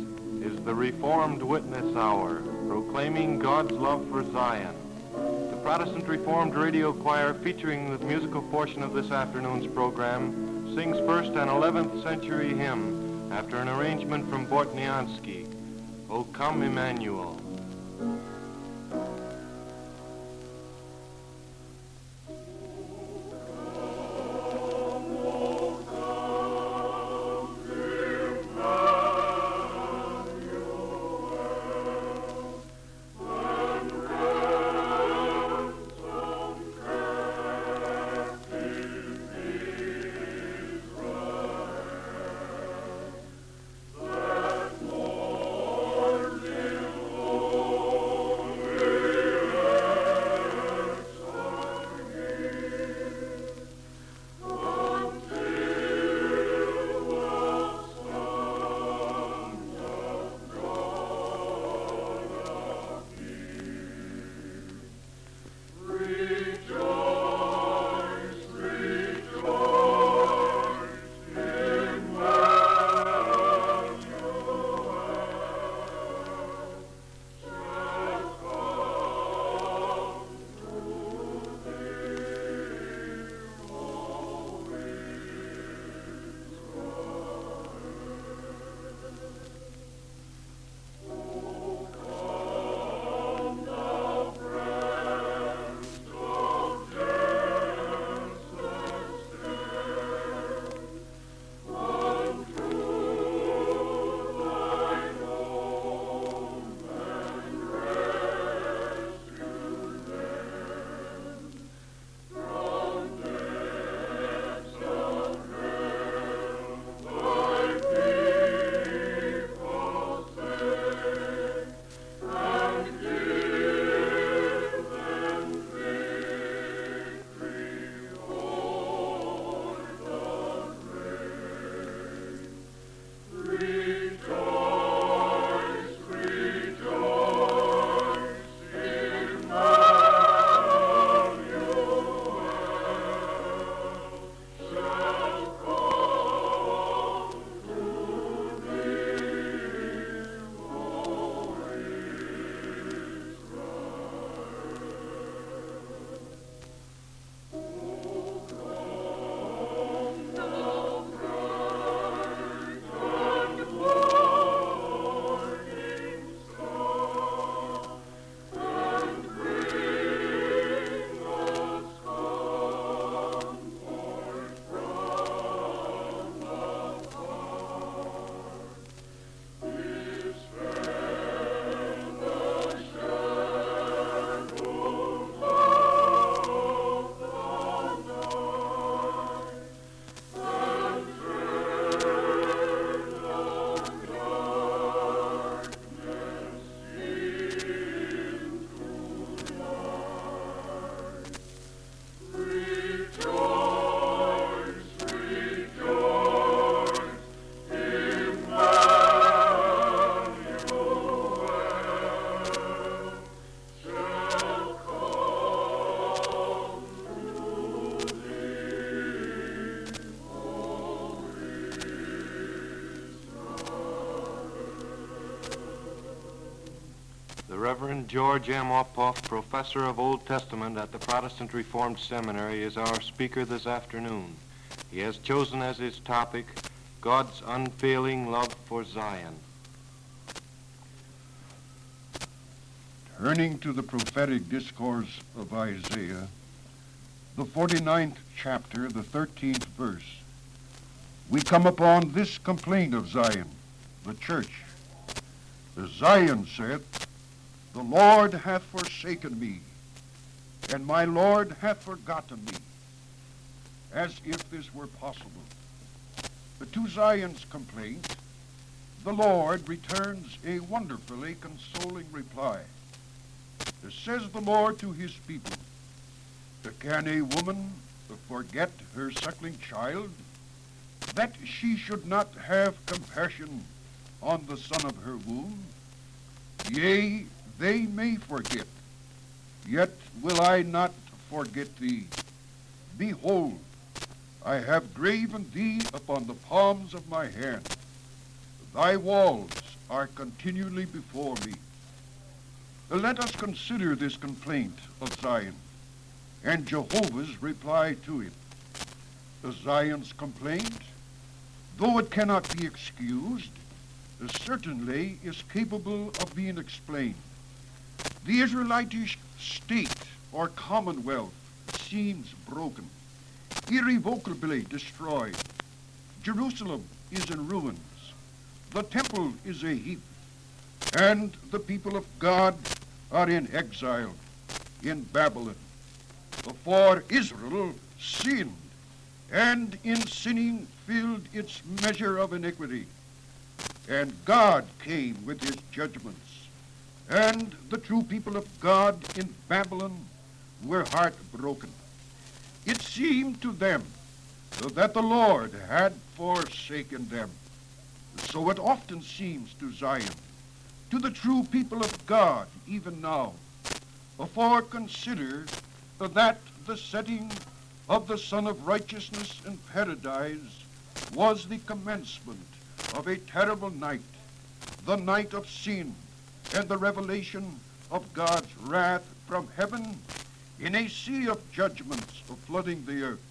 is the Reformed Witness Hour, proclaiming God's love for Zion. The Protestant Reformed Radio Choir, featuring the musical portion of this afternoon's program, sings first an 11th century hymn after an arrangement from Bortniansky, O Come Emmanuel. Reverend George M. Uphoff, professor of Old Testament at the Protestant Reformed Seminary, is our speaker this afternoon. He has chosen as his topic, God's unfailing love for Zion. Turning to the prophetic discourse of Isaiah, the 49th chapter, the 13th verse, we come upon this complaint of Zion, the church. As Zion saith, the Lord hath forsaken me, and my Lord hath forgotten me, as if this were possible. But to Zion's complaint, the Lord returns a wonderfully consoling reply. Thus says the Lord to his people, can a woman forget her suckling child, that she should not have compassion on the son of her womb? Yea, they may forget, yet will I not forget thee. Behold, I have graven thee upon the palms of my hand. Thy walls are continually before me. Let us consider this complaint of Zion and Jehovah's reply to it. Zion's complaint, though it cannot be excused, certainly is capable of being explained. The Israelitish state or commonwealth seems broken, irrevocably destroyed. Jerusalem is in ruins. The temple is a heap, and the people of God are in exile in Babylon. For Israel sinned, and in sinning filled its measure of iniquity. And God came with his judgments, and the true people of God in Babylon were heartbroken. It seemed to them that the Lord had forsaken them. So it often seems to Zion, to the true people of God even now. For consider that the setting of the Son of Righteousness in paradise was the commencement of a terrible night, the night of sin and the revelation of God's wrath from heaven in a sea of judgments flooding the earth.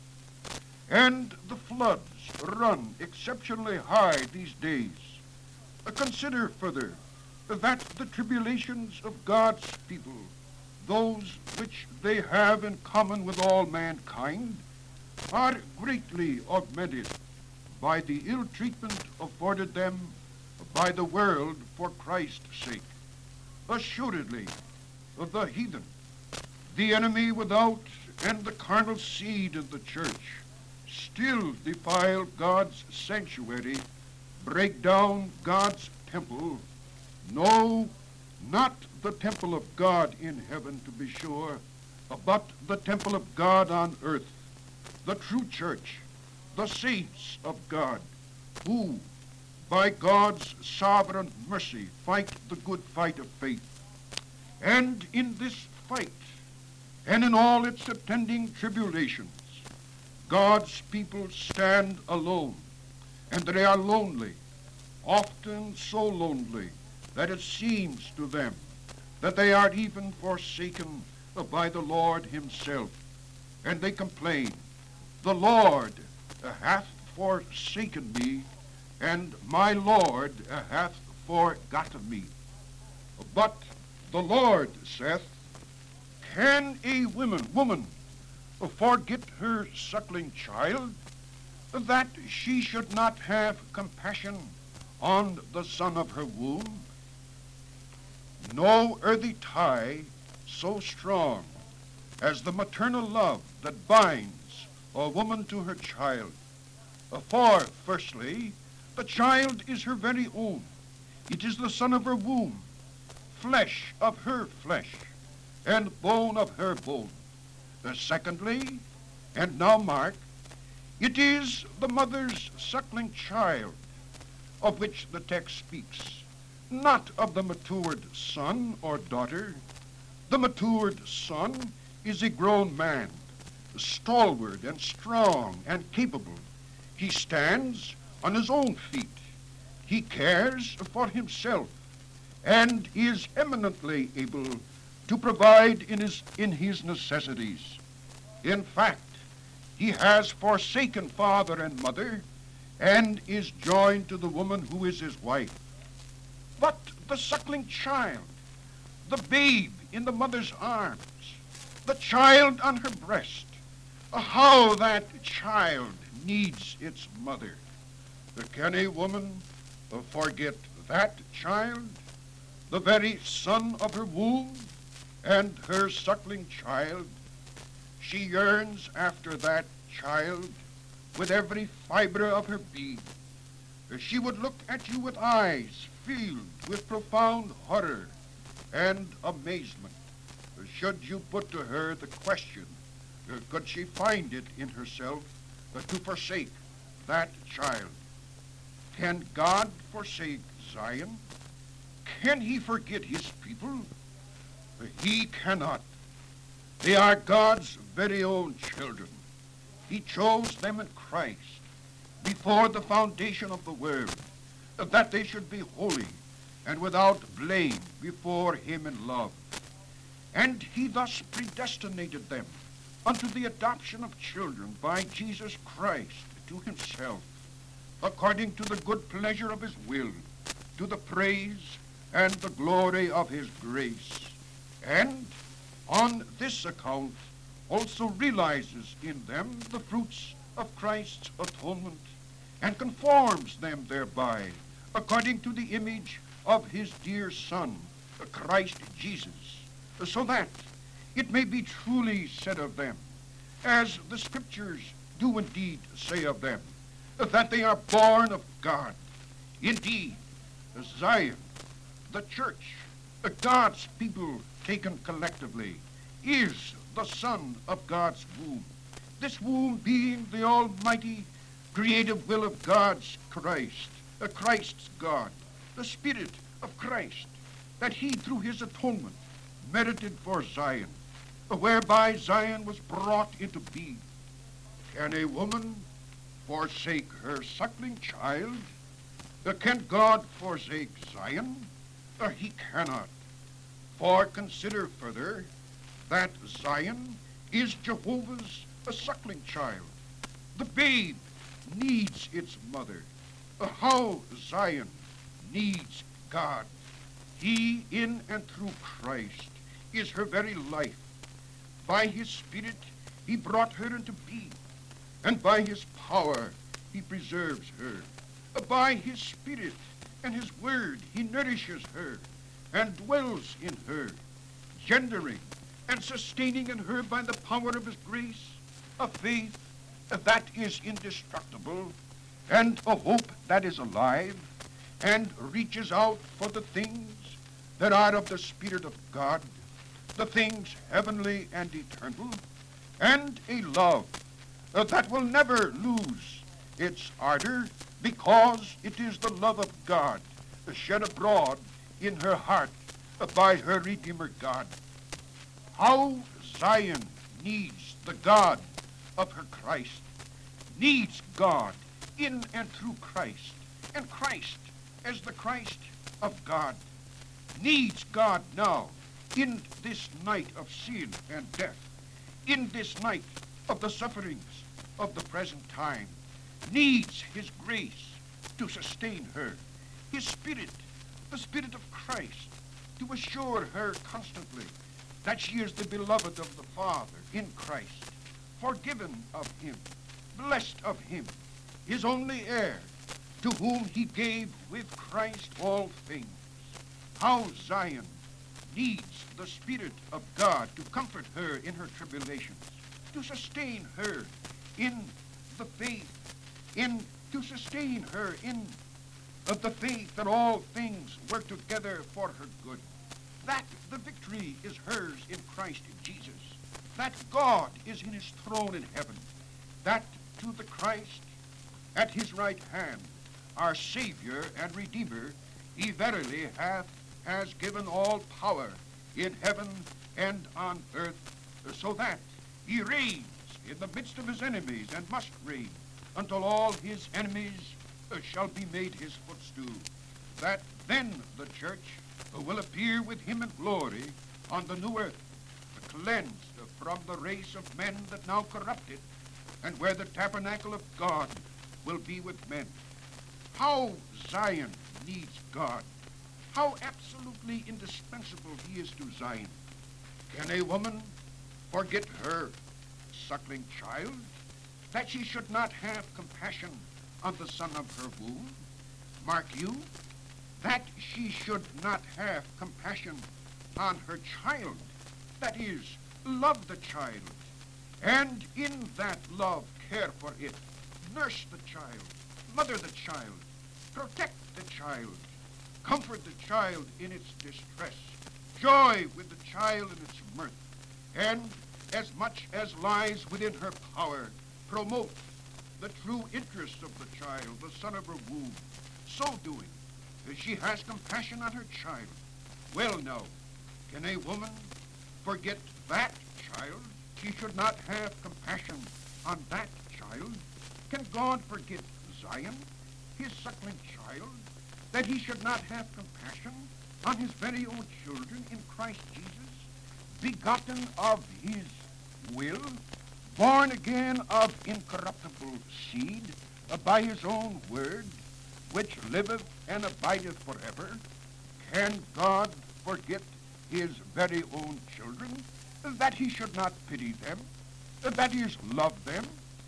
And the floods run exceptionally high these days. Consider further that the tribulations of God's people, those which they have in common with all mankind, are greatly augmented by the ill treatment afforded them by the world for Christ's sake. Assuredly, the heathen, the enemy without, and the carnal seed in the church still defile God's sanctuary, break down God's temple. No, not the temple of God in heaven, to be sure, but the temple of God on earth, the true church, the saints of God, who, by God's sovereign mercy, fight the good fight of faith. And in this fight, and in all its attending tribulations, God's people stand alone, and they are lonely, often so lonely that it seems to them that they are even forsaken by the Lord himself. And they complain, the Lord hath forsaken me, and my Lord hath forgotten me. But the Lord saith, can a woman forget her suckling child, that she should not have compassion on the son of her womb? No earthly tie so strong as the maternal love that binds a woman to her child. For, firstly, the child is her very own. It is the son of her womb, flesh of her flesh, and bone of her bone. Secondly, and now mark, it is the mother's suckling child of which the text speaks, not of the matured son or daughter. The matured son is a grown man, stalwart and strong and capable. He stands on his own feet. He cares for himself and is eminently able to provide in his necessities. In fact, he has forsaken father and mother and is joined to the woman who is his wife. But the suckling child, the babe in the mother's arms, the child on her breast, how that child needs its mother. Can a woman forget that child, the very son of her womb, and her suckling child? She yearns after that child with every fiber of her being. She would look at you with eyes filled with profound horror and amazement, should you put to her the question, could she find it in herself to forsake that child? Can God forsake Zion? Can he forget his people? He cannot. They are God's very own children. He chose them in Christ before the foundation of the world, that they should be holy and without blame before him in love. And he thus predestinated them unto the adoption of children by Jesus Christ to himself, according to the good pleasure of his will, to the praise and the glory of his grace. And on this account also realizes in them the fruits of Christ's atonement, and conforms them thereby, according to the image of his dear Son, Christ Jesus, so that it may be truly said of them, as the Scriptures do indeed say of them, that they are born of God. Indeed, Zion, the church, God's people taken collectively, is the son of God's womb. This womb being the almighty creative will of God's Christ, Christ's God, the Spirit of Christ, that he through his atonement merited for Zion, whereby Zion was brought into being. Can a woman forsake her suckling child? Can God forsake Zion? He cannot. For consider further that Zion is Jehovah's suckling child. The babe needs its mother. How Zion needs God. He in and through Christ is her very life. By his Spirit he brought her into being, and by his power he preserves her. By his Spirit and his word he nourishes her and dwells in her, gendering and sustaining in her by the power of his grace a faith that is indestructible, and a hope that is alive, and reaches out for the things that are of the Spirit of God, the things heavenly and eternal, and a love that will never lose its ardor, because it is the love of God shed abroad in her heart by her Redeemer God. How Zion needs the God of her Christ, needs God in and through Christ, and Christ as the Christ of God, needs God now in this night of sin and death, in this night of the sufferings of the present time, needs his grace to sustain her, his Spirit, the Spirit of Christ, to assure her constantly that she is the beloved of the Father in Christ, forgiven of him, blessed of him, his only heir, to whom he gave with Christ all things. How Zion needs the Spirit of God to comfort her in her tribulations, to sustain her in the faith, to sustain her in the faith that all things work together for her good, that the victory is hers in Christ Jesus, that God is in his throne in heaven, that to the Christ at his right hand, our Savior and Redeemer, he verily has given all power in heaven and on earth, so that he reigns in the midst of his enemies, and must reign until all his enemies shall be made his footstool, that then the church will appear with him in glory on the new earth, cleansed from the race of men that now corrupt it, and where the tabernacle of God will be with men. How Zion needs God. How absolutely indispensable he is to Zion. Can a woman forget her suckling child, that she should not have compassion on the son of her womb? Mark you, that she should not have compassion on her child, that is, love the child, and in that love care for it, nurse the child, mother the child, protect the child, comfort the child in its distress, joy with the child in its mirth, and as much as lies within her power, promote the true interests of the child, the son of her womb. So doing, she has compassion on her child. Well now, can a woman forget that child? She should not have compassion on that child. Can God forget Zion, his suckling child? that he should not have compassion on his very own children in Christ Jesus, begotten of his will, born again of incorruptible seed, by his own word, which liveth and abideth forever? Can God forget his very own children, that he should not pity them, that he love them,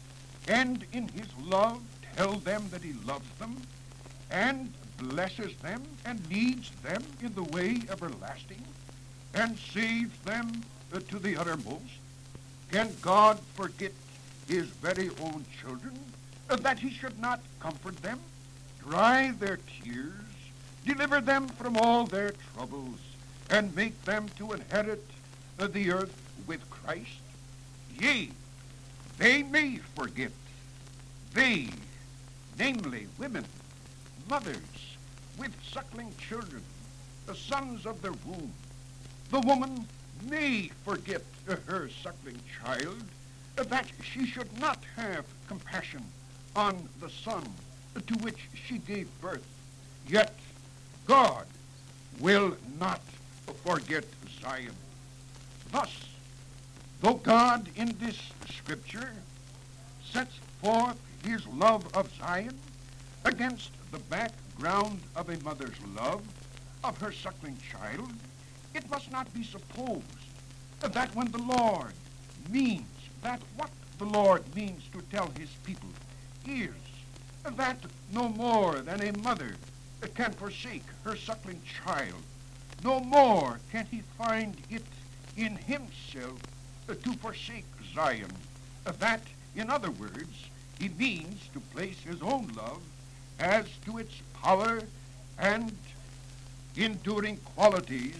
and in his love tell them that he loves them, and blesses them, and leads them in the way everlasting, and saves them to the uttermost? Can God forget his very own children, that he should not comfort them, dry their tears, deliver them from all their troubles, and make them to inherit the earth with Christ? Yea, they may forget. They, namely women, mothers with suckling children, the sons of their womb. The woman may forget her suckling child, that she should not have compassion on the son to which she gave birth. Yet God will not forget Zion. Thus, though God in this scripture sets forth his love of Zion against the background of a mother's love of her suckling child, it must not be supposed that when the Lord means, that what the Lord means to tell his people is that no more than a mother can forsake her suckling child, no more can he find it in himself to forsake Zion. That, in other words, he means to place his own love as to its power and enduring qualities,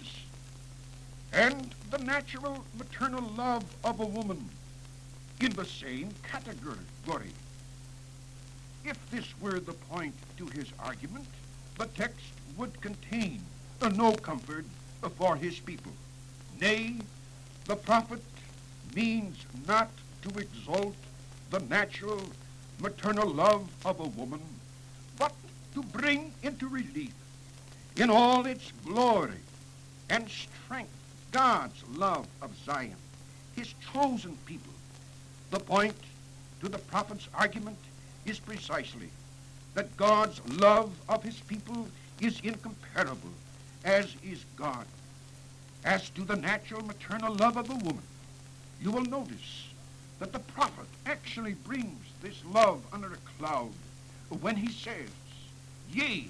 and the natural maternal love of a woman in the same category. If this were the point to his argument, the text would contain no comfort for his people. Nay, the prophet means not to exalt the natural maternal love of a woman, but to bring into relief in all its glory and strength God's love of Zion, his chosen people. The point to the prophet's argument is precisely that God's love of his people is incomparable, as is God. As to the natural maternal love of a woman, you will notice that the prophet actually brings this love under a cloud when he says, yea,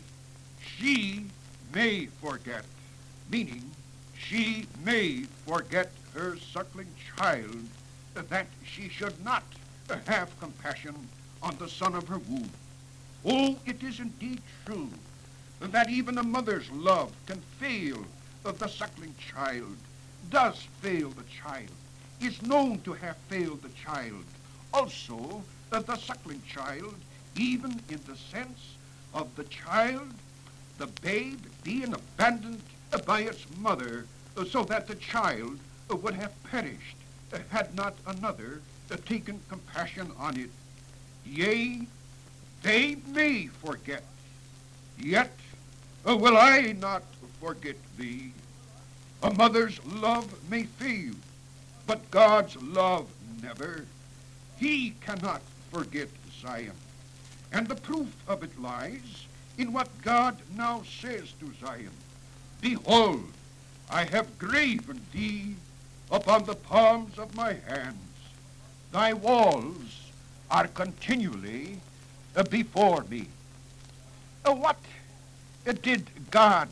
she may forget, meaning she may forget her suckling child, that she should not have compassion on the son of her womb. Oh, it is indeed true that even a mother's love can fail the suckling child, does fail the child, is known to have failed the child. Also, the suckling child, even in the sense of the child, the babe being abandoned by its mother, so that the child would have perished had not another taken compassion on it. Yea, they may forget, yet will I not forget thee. A mother's love may fail, but God's love never. He cannot forget Zion. And the proof of it lies in what God now says to Zion. Behold, I have graven thee upon the palms of my hands. Thy walls are continually before me. What did God,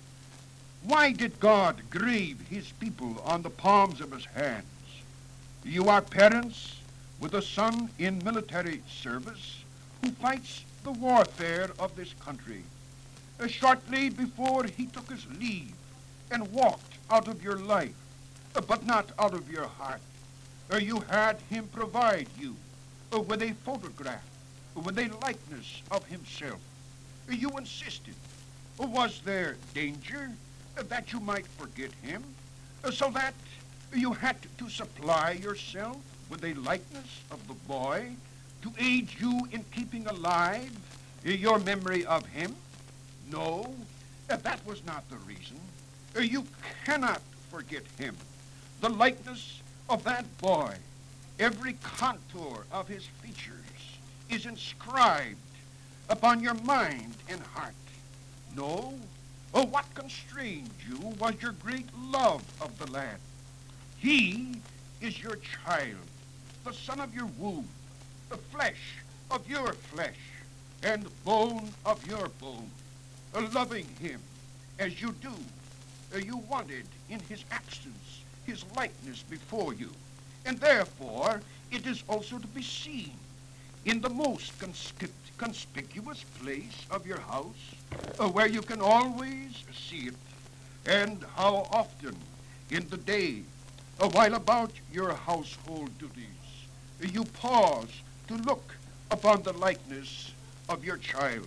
why did God grave his people on the palms of his hands? You are parents with a son in military service who fights the warfare of this country. Shortly before he took his leave and walked out of your life, but not out of your heart, you had him provide you with a photograph, with a likeness of himself. You insisted. Was there danger that you might forget him, so that you had to supply yourself with a likeness of the boy to aid you in keeping alive your memory of him? No, that was not the reason. You cannot forget him. The likeness of that boy, every contour of his features is inscribed upon your mind and heart. No, what constrained you was your great love of the lad. He is your child, the son of your womb, the flesh of your flesh, and bone of your bone. Loving him as you do, you wanted in his absence his likeness before you, and therefore it is also to be seen in the most conspicuous place of your house, where you can always see it, and how often in the day, while about your household duties, you pause to look upon the likeness of your child.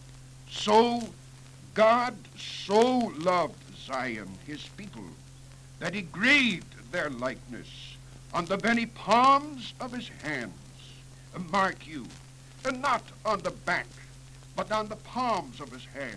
So God so loved Zion, his people, that he graved their likeness on the very palms of his hands. Mark you, not on the back, but on the palms of his hands,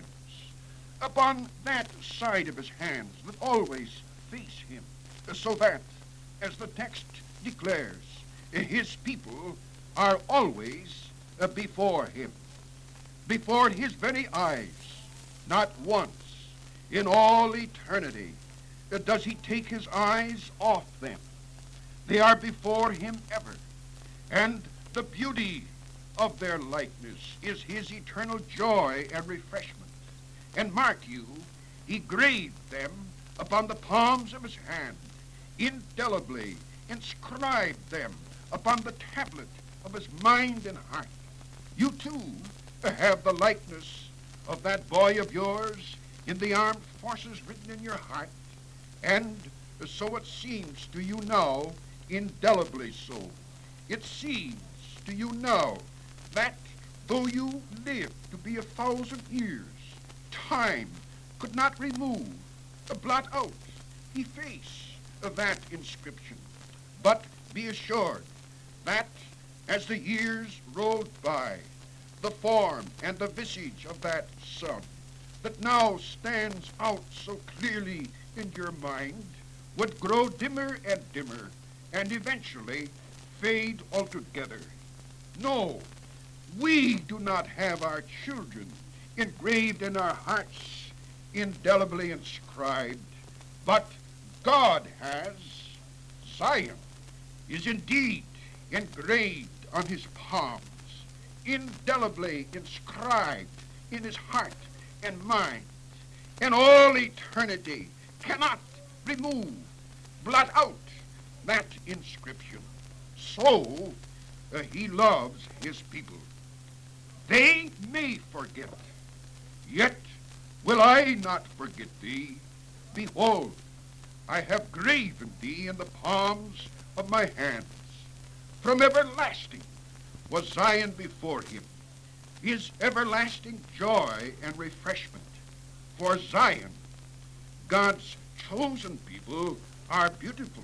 upon that side of his hands that always face him, so that, as the text declares, his people are always before him, before his very eyes. Not once in all eternity does he take his eyes off them. They are before him ever, and the beauty of their likeness is his eternal joy and refreshment. And mark you, he graved them upon the palms of his hand, indelibly inscribed them upon the tablet of his mind and heart. You too have the likeness of that boy of yours in the armed forces written in your heart, and so it seems to you now, indelibly so. It seems to you now that though you lived to be 1,000 years, time could not remove, blot out, efface that inscription. But be assured that as the years rolled by, the form and the visage of that son that now stands out so clearly in your mind would grow dimmer and dimmer and eventually fade altogether. No, we do not have our children engraved in our hearts, indelibly inscribed, but God has. Zion is indeed engraved on his palms, indelibly inscribed in his heart and mind, and all eternity cannot remove, blot out that inscription. So he loves his people. They may forget, yet will I not forget thee. Behold, I have graven thee in the palms of my hands. From everlasting was Zion before him, his everlasting joy and refreshment. For Zion, God's chosen people, are beautiful.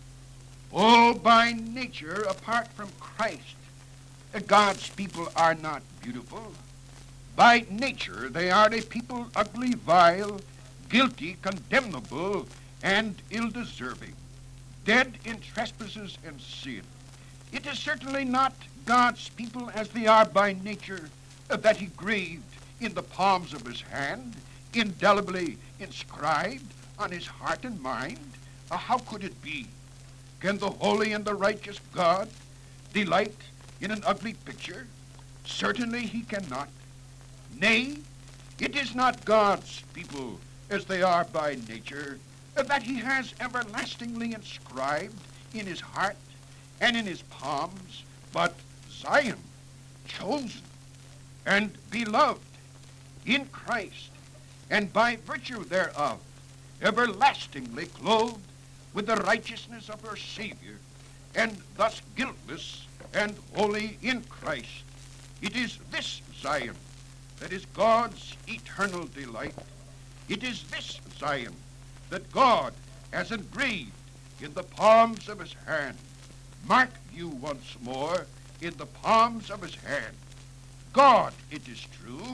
All by nature, apart from Christ, God's people are not beautiful. By nature, they are a people ugly, vile, guilty, condemnable, and ill-deserving, dead in trespasses and sin. It is certainly not God's people as they are by nature that he graved in the palms of his hand, indelibly inscribed on his heart and mind. How could it be? Can the holy and the righteous God delight in an ugly picture? Certainly he cannot. Nay, it is not God's people as they are by nature that he has everlastingly inscribed in his heart and in his palms, but Zion, chosen and beloved in Christ, and by virtue thereof everlastingly clothed with the righteousness of her Savior, and thus guiltless and holy in Christ. It is this Zion that is God's eternal delight. It is this Zion that God has engraved in the palms of his hand. Mark you once more, in the palms of his hand. God, it is true,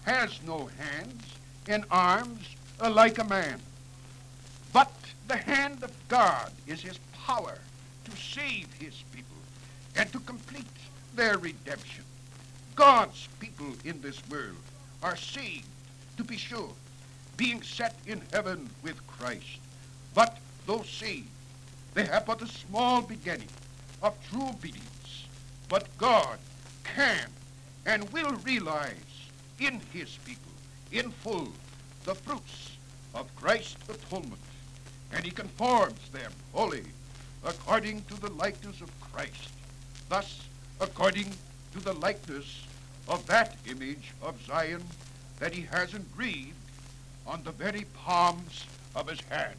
has no hands and arms like a man. But the hand of God is his power to save his people and to complete their redemption. God's people in this world are saved, to be sure, being set in heaven with Christ. But though saved, they have but a small beginning of true obedience. But God can and will realize in his people in full the fruits of Christ's atonement, and he conforms them wholly according to the likeness of Christ, thus according to the likeness of that image of Zion that he has engraved on the very palms of his hand.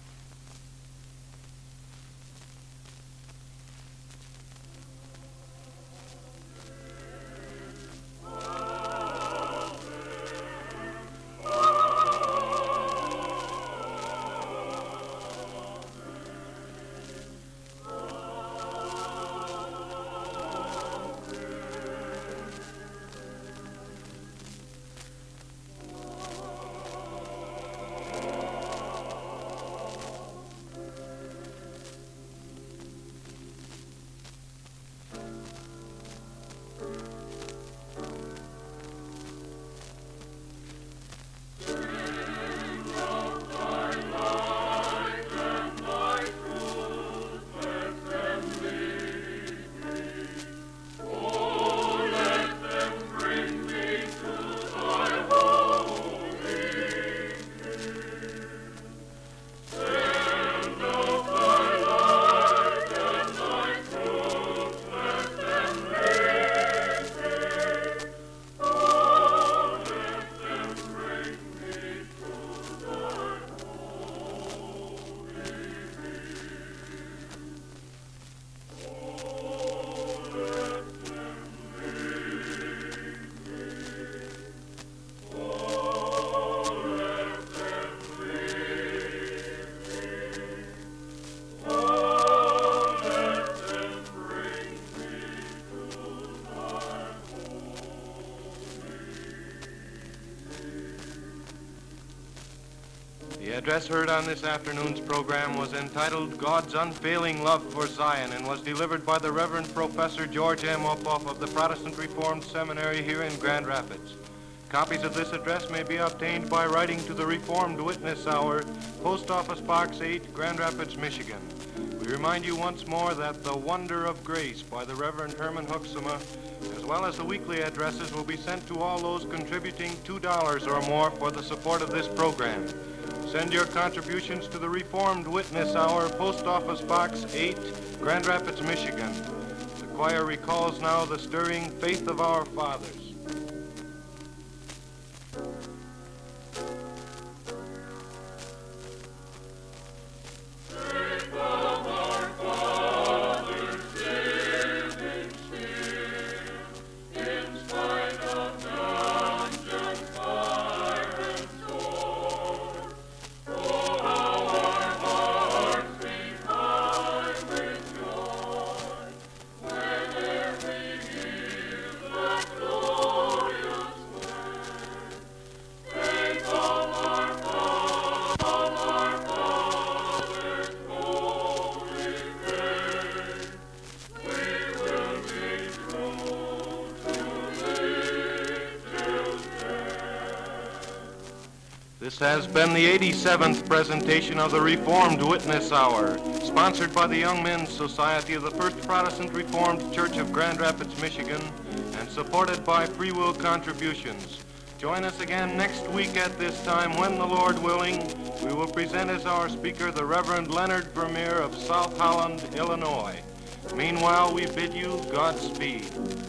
The address heard on this afternoon's program was entitled God's Unfailing Love for Zion and was delivered by the Reverend Professor George M. Uphoff of the Protestant Reformed Seminary here in Grand Rapids. Copies of this address may be obtained by writing to the Reformed Witness Hour, Post Office Box 8, Grand Rapids, Michigan. We remind you once more that The Wonder of Grace by the Reverend Herman Huxema, as well as the weekly addresses, will be sent to all those contributing $2 or more for the support of this program. Send your contributions to the Reformed Witness Hour, Post Office Box 8, Grand Rapids, Michigan. The choir recalls now the stirring faith of our fathers. This has been the 87th presentation of the Reformed Witness Hour, sponsored by the Young Men's Society of the First Protestant Reformed Church of Grand Rapids, Michigan, and supported by free will contributions. Join us again next week at this time when, the Lord willing, we will present as our speaker the Reverend Leonard Vermeer of South Holland, Illinois. Meanwhile, we bid you Godspeed.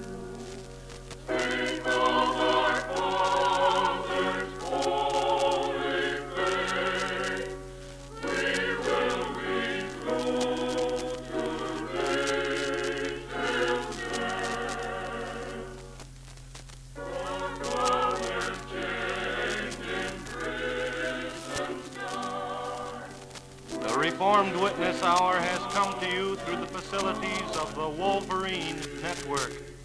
The Reformed Witness Hour has come to you through the facilities of the Wolverine Network.